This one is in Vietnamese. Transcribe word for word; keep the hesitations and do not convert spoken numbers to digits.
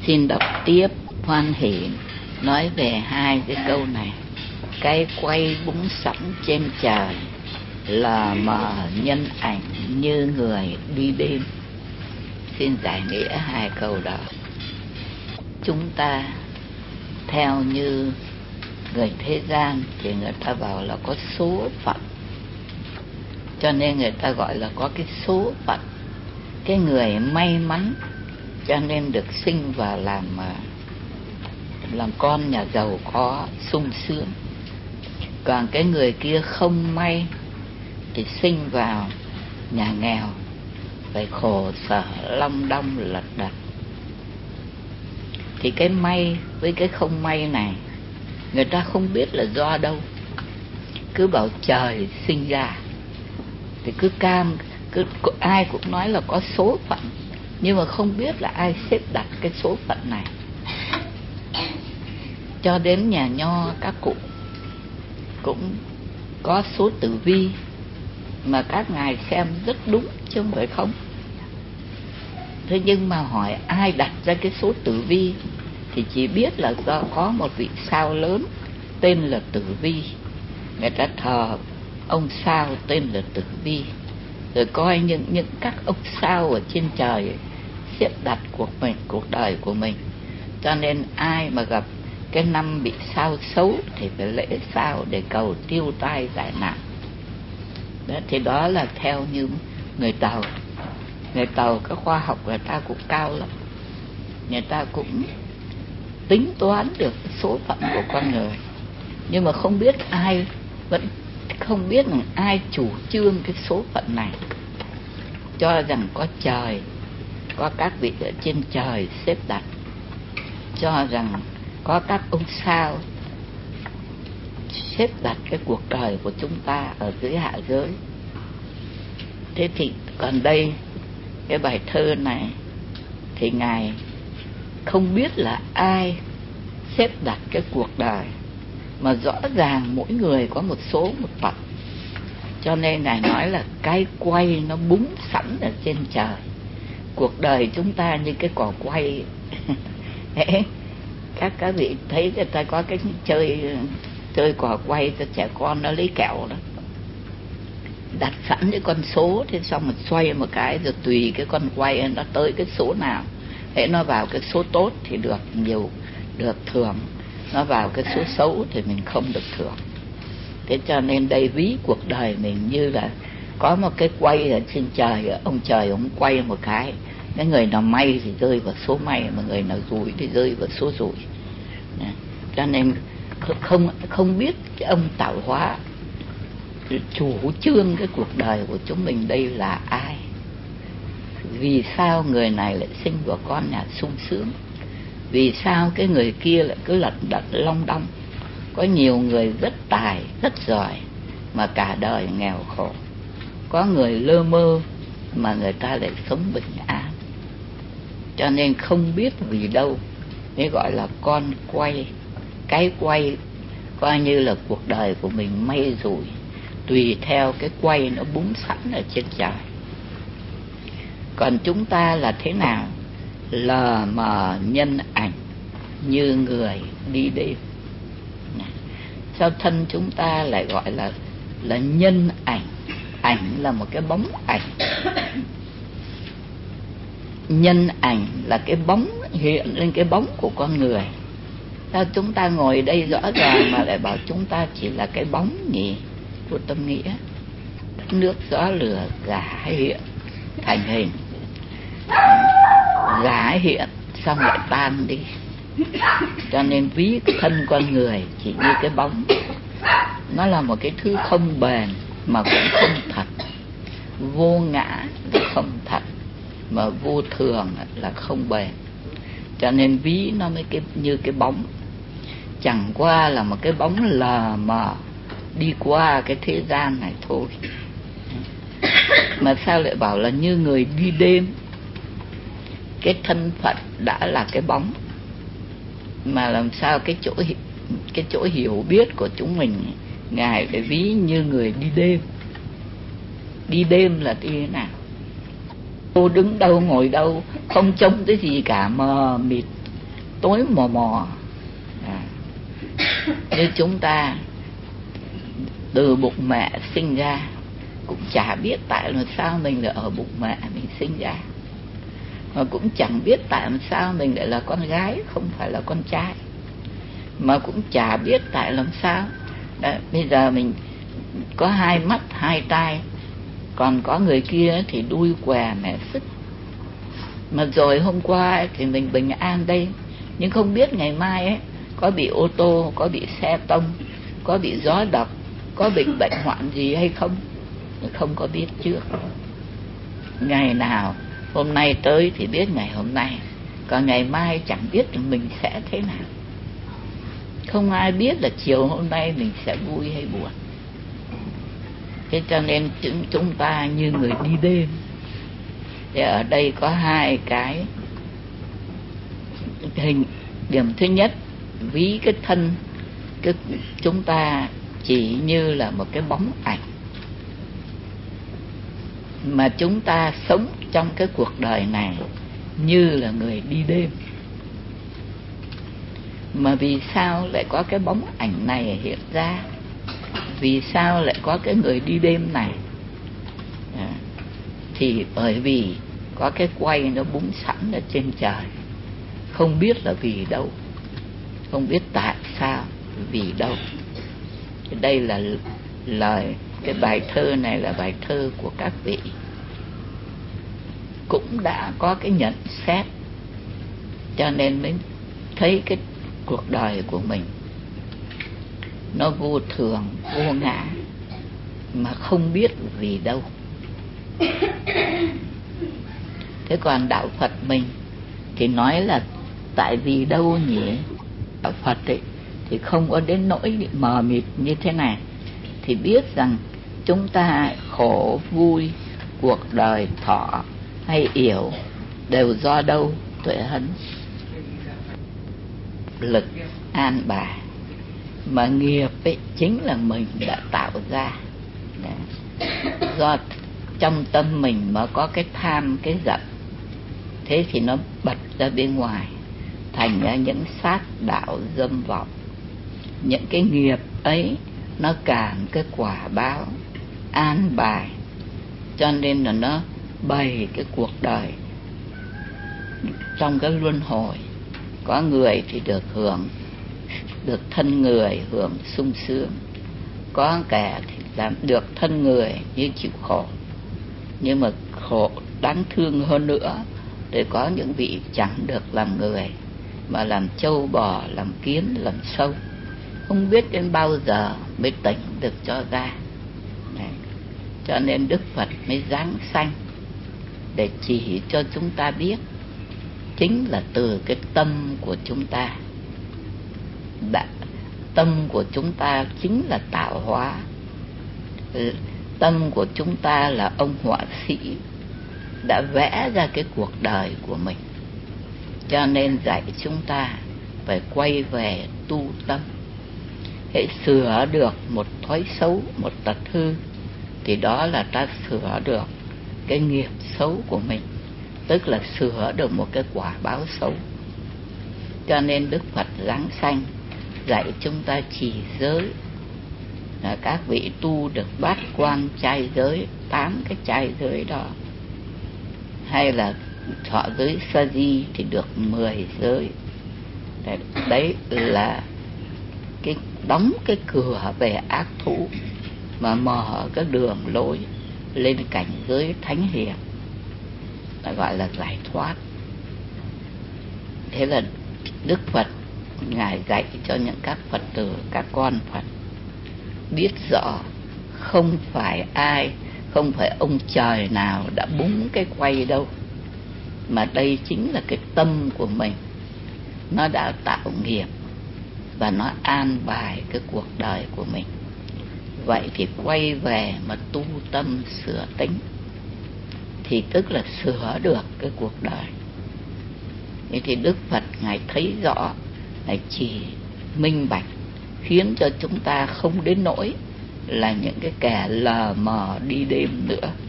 Xin đọc tiếp hoan hỷ nói về hai cái câu này. Cái quay búng sẵn trên trời, lờ mờ nhân ảnh như người đi đêm. Xin giải nghĩa hai câu đó. Chúng ta theo như người thế gian thì người ta bảo là có số phận, cho nên người ta gọi là có cái số phận. Cái người may mắn cho nên được sinh vào làm làm con nhà giàu có sung sướng, còn cái người kia không may thì sinh vào nhà nghèo phải khổ sở long đong lật đật. Thì cái may với cái không may này người ta không biết là do đâu, cứ bảo trời sinh ra thì cứ cam cứ ai cũng nói là có số phận, nhưng mà không biết là ai xếp đặt cái số phận này. Cho đến nhà Nho các cụ cũng có số tử vi mà các ngài xem rất đúng chứ không phải không. Thế nhưng mà hỏi ai đặt ra cái số tử vi thì chỉ biết là do có một vị sao lớn tên là Tử Vi, người ta thờ ông sao tên là Tử Vi, rồi coi những những các ông sao ở trên trời ấy, xếp đặt cuộc mình cuộc đời của mình. Cho nên ai mà gặp cái năm bị sao xấu thì phải lễ sao để cầu tiêu tai giải nạn. Đó, thì đó là theo như người Tàu. Người Tàu các khoa học người ta cũng cao lắm, người ta cũng tính toán được số phận của con người, nhưng mà không biết ai vẫn không biết là ai chủ trương cái số phận này, cho rằng có trời, có các vị ở trên trời xếp đặt, cho rằng có các ông sao xếp đặt cái cuộc đời của chúng ta ở dưới hạ giới. Thế thì còn đây cái bài thơ này thì ngài không biết là ai xếp đặt cái cuộc đời, mà rõ ràng mỗi người có một số một phận. Cho nên ngài nói là cái quay nó búng sẵn ở trên trời. Cuộc đời chúng ta như cái cỏ quay. các các vị thấy người ta có cái chơi chơi cỏ quay cho trẻ con nó lấy kẹo đó, đặt sẵn những con số, thế xong mình xoay một cái rồi tùy cái con quay nó tới cái số nào. Thế nó vào cái số tốt thì được nhiều, được thưởng, nó vào cái số xấu thì mình không được thưởng. Thế cho nên đây ví cuộc đời mình như là có một cái quay ở trên trời, ông trời ông quay một cái, cái người nào may thì rơi vào số may, mà người nào rủi thì rơi vào số rủi. Cho nên không không biết cái ông tạo hóa chủ trương cái cuộc đời của chúng mình đây là ai, vì sao người này lại sinh vào con nhà sung sướng, vì sao cái người kia lại cứ lật đật long đong. Có nhiều người rất tài rất giỏi mà cả đời nghèo khổ, có người lơ mơ mà người ta lại sống bình an. Cho nên không biết vì đâu mới gọi là con quay, cái quay, coi như là cuộc đời của mình may rủi tùy theo cái quay nó búng sẵn ở trên trời. Còn chúng ta là thế nào? Lờ mờ nhân ảnh như người đi đêm. Sao thân chúng ta lại gọi là là nhân ảnh? Ảnh là một cái bóng ảnh. Nhân ảnh là cái bóng hiện lên cái bóng của con người. Sao chúng ta ngồi đây rõ ràng mà lại bảo chúng ta chỉ là cái bóng nhỉ? Của tâm nghĩa. Đất nước gió lửa giả hiện thành hình, giả hiện xong lại tan đi. Cho nên ví thân con người chỉ như cái bóng, nó là một cái thứ không bền mà cũng không thật, vô ngã là không thật, mà vô thường là không bền. Cho nên ví nó mới cái như cái bóng, chẳng qua là một cái bóng lờ mờ đi qua cái thế gian này thôi. Mà sao lại bảo là như người đi đêm? Cái thân phận đã là cái bóng, mà làm sao cái chỗ cái chỗ hiểu biết của chúng mình ngài phải ví như người đi đêm. Đi đêm là đi thế nào? Cô đứng đâu ngồi đâu không trông cái gì cả, mờ mịt, tối mò mò. À, như chúng ta từ bụng mẹ sinh ra cũng chả biết tại làm sao mình lại ở bụng mẹ mình sinh ra, mà cũng chẳng biết tại làm sao mình lại là con gái không phải là con trai, mà cũng chả biết tại làm sao đấy, bây giờ mình có hai mắt hai tai, còn có người kia thì đuôi què mẹ sứt. Mà rồi hôm qua ấy, thì mình bình an đây, nhưng không biết ngày mai ấy có bị ô tô, có bị xe tông, có bị gió đập, có bệnh bệnh hoạn gì hay không, không có biết trước. Ngày nào hôm nay tới thì biết ngày hôm nay, còn ngày mai chẳng biết mình sẽ thế nào. Không ai biết là chiều hôm nay mình sẽ vui hay buồn. Thế cho nên chúng ta như người đi đêm. Thì ở đây có hai cái hình. Điểm thứ nhất, ví cái thân cái chúng ta chỉ như là một cái bóng ảnh, mà chúng ta sống trong cái cuộc đời này như là người đi đêm. Mà vì sao lại có cái bóng ảnh này hiện ra? Vì sao lại có cái người đi đêm này? À, thì bởi vì có cái quay nó búng sẵn ở trên trời, không biết là vì đâu, không biết tại sao, vì đâu. Thì đây là lời, cái bài thơ này là bài thơ của các vị cũng đã có cái nhận xét, cho nên mới thấy cái cuộc đời của mình nó vô thường, vô ngã, mà không biết vì đâu. Thế còn đạo Phật mình thì nói là tại vì đâu nhỉ? Đạo Phật ấy thì không có đến nỗi mờ mịt như thế này, thì biết rằng chúng ta khổ vui, cuộc đời thọ hay yểu đều do đâu? Tuệ hấn lực an bài. Mà nghiệp ấy chính là mình đã tạo ra. Do trong tâm mình mà có cái tham, cái giận, thế thì nó bật ra bên ngoài, thành ra những sát đạo dâm vọng. Những cái nghiệp ấy nó càng cái quả báo an bài, cho nên là nó bày cái cuộc đời trong cái luân hồi. Có người thì được hưởng, được thân người hưởng sung sướng, có kẻ thì làm được thân người như chịu khổ. Nhưng mà khổ đáng thương hơn nữa, để có những vị chẳng được làm người, mà làm trâu bò, làm kiến, làm sâu, không biết đến bao giờ mới tỉnh được cho ra. Đấy. Cho nên Đức Phật mới giáng sanh để chỉ cho chúng ta biết, chính là từ cái tâm của chúng ta. Đã, tâm của chúng ta chính là tạo hóa. Tâm của chúng ta là ông họa sĩ đã vẽ ra cái cuộc đời của mình, cho nên dạy chúng ta phải quay về tu tâm. Hễ sửa được một thói xấu, một tật hư, thì đó là ta sửa được cái nghiệp xấu của mình, tức là sửa được một cái quả báo xấu. Cho nên Đức Phật giáng sanh dạy chúng ta trì giới. Là các vị tu được bát quan trai giới, tám cái trai giới đó, hay là thọ giới sa di thì được mười giới. Đấy, đấy là cái đóng cái cửa về ác thú, mà mở cái đường lối lên cảnh giới thánh hiền, là gọi là giải thoát. Thế là Đức Phật Ngài dạy cho những các Phật tử, các con Phật biết rõ không phải ai, không phải ông trời nào đã búng cái quay đâu, mà đây chính là cái tâm của mình, nó đã tạo nghiệp và nó an bài cái cuộc đời của mình. Vậy thì quay về mà tu tâm sửa tính, thì tức là sửa được cái cuộc đời. Thế thì Đức Phật Ngài thấy rõ, Ngài chỉ minh bạch, khiến cho chúng ta không đến nỗi là những cái kẻ lờ mờ đi đêm nữa,